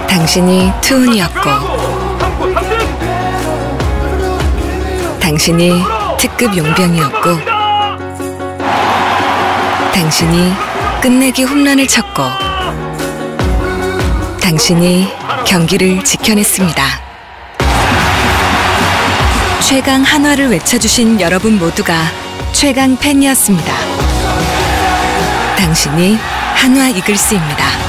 당신이 투혼이었고, 당신이 특급 용병이었고, 당신이 끝내기 홈런을 쳤고, 당신이 경기를 지켜냈습니다. 최강 한화를 외쳐주신 여러분 모두가 최강 팬이었습니다. 당신이 한화 이글스입니다.